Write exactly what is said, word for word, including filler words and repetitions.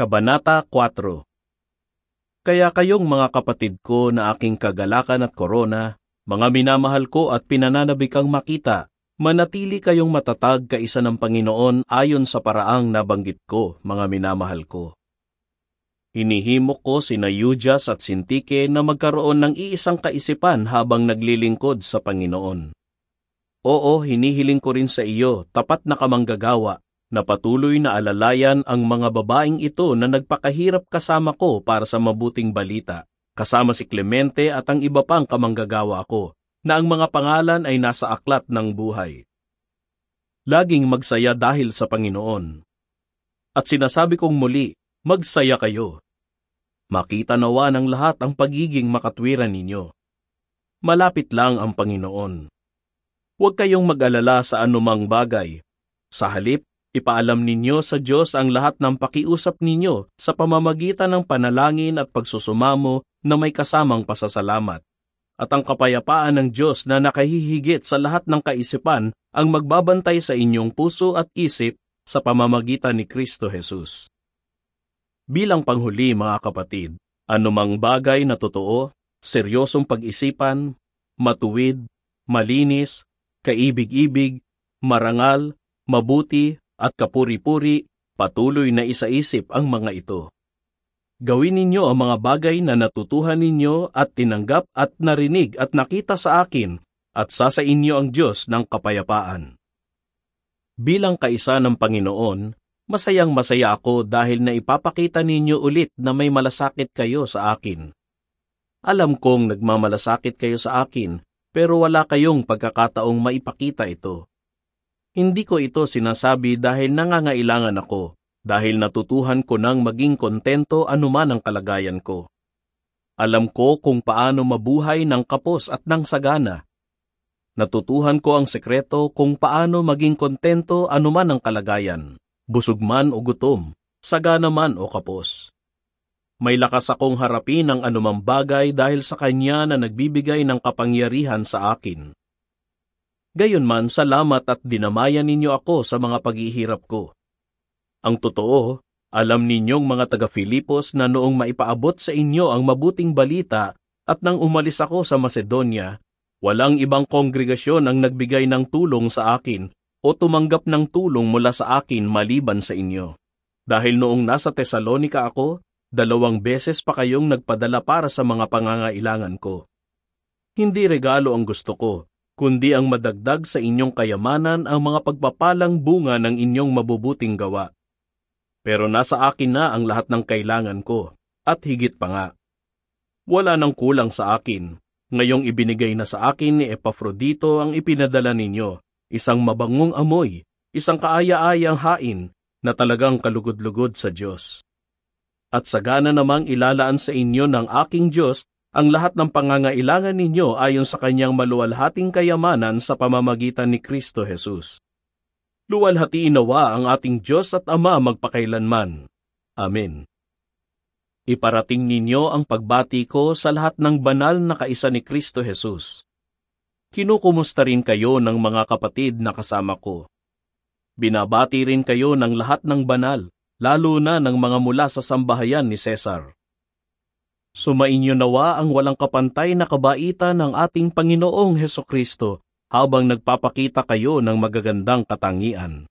Kabanata four. Kaya kayong mga kapatid ko na aking kagalakan at korona, mga minamahal ko at pinananabikang makita, manatili kayong matatag kaisa ng Panginoon ayon sa paraang nabanggit ko, mga minamahal ko. Hinihimok ko sina Euodias at Syntyche na magkaroon ng iisang kaisipan habang naglilingkod sa Panginoon. Oo, hinihiling ko rin sa iyo, tapat na kamanggagawa, na patuloy na alalayan ang mga babaeng ito na nagpakahirap kasama ko para sa mabuting balita, kasama si Clemente at ang iba pang kamanggagawa ko, na ang mga pangalan ay nasa aklat ng buhay. Laging magsaya dahil sa Panginoon. At sinasabi kong muli, magsaya kayo. Makita nawa ng lahat ang pagiging makatwiran ninyo. Malapit lang ang Panginoon. Huwag kayong mag-alala sa anumang bagay. Sa halip, ipaalam ninyo sa Diyos ang lahat ng pakiusap ninyo sa pamamagitan ng panalangin at pagsusumamo na may kasamang pasasalamat. At ang kapayapaan ng Diyos na nakahihigit sa lahat ng kaisipan ang magbabantay sa inyong puso at isip sa pamamagitan ni Kristo Jesus. Bilang panghuli mga kapatid, anumang bagay na totoo, seryosong pag-isipan, matuwid, malinis, kaibig-ibig, marangal, mabuti, at kapuri-puri, patuloy na isaisip ang mga ito. Gawin ninyo ang mga bagay na natutuhan ninyo at tinanggap at narinig at nakita sa akin at sasa inyo ang Diyos ng kapayapaan. Bilang kaisa ng Panginoon, masayang masaya ako dahil na ipapakita ninyo ulit na may malasakit kayo sa akin. Alam kong nagmamalasakit kayo sa akin, pero wala kayong pagkakataong maipakita ito. Hindi ko ito sinasabi dahil nangangailangan ako, dahil natutuhan ko nang maging kontento anuman ang kalagayan ko. Alam ko kung paano mabuhay ng kapos at ng sagana. Natutuhan ko ang sekreto kung paano maging kontento anuman ang kalagayan, busog man o gutom, sagana man o kapos. May lakas akong harapin ang anumang bagay dahil sa Kanya na nagbibigay ng kapangyarihan sa akin. Gayunman, salamat at dinamayan ninyo ako sa mga paghihirap ko. Ang totoo, alam ninyong mga taga-Filipos na noong maipaabot sa inyo ang mabuting balita at nang umalis ako sa Macedonia, walang ibang kongregasyon ang nagbigay ng tulong sa akin o tumanggap ng tulong mula sa akin maliban sa inyo. Dahil noong nasa Tesalonica ako, dalawang beses pa kayong nagpadala para sa mga pangangailangan ko. Hindi regalo ang gusto ko, kundi ang madagdag sa inyong kayamanan ang mga pagpapalang bunga ng inyong mabubuting gawa. Pero nasa akin na ang lahat ng kailangan ko, at higit pa nga. Wala nang kulang sa akin, ngayong ibinigay na sa akin ni Epafrodito ang ipinadala ninyo, isang mabangong amoy, isang kaaya-ayang hain na talagang kalugod-lugod sa Diyos. At sagana namang ilalaan sa inyo ng aking Diyos ang lahat ng pangangailangan ninyo ayon sa Kanyang maluwalhating kayamanan sa pamamagitan ni Kristo Jesus. Luwalhatiin nawa ang ating Diyos at Ama magpakailanman. Amen. Iparating ninyo ang pagbati ko sa lahat ng banal na kaisa ni Kristo Jesus. Kinukumusta rin kayo ng mga kapatid na kasama ko. Binabati rin kayo ng lahat ng banal, lalo na ng mga mula sa sambahayan ni Cesar. Sumainyo nawa ang walang kapantay na kabaitan ng ating Panginoong Hesukristo habang nagpapakita kayo ng magagandang katangian.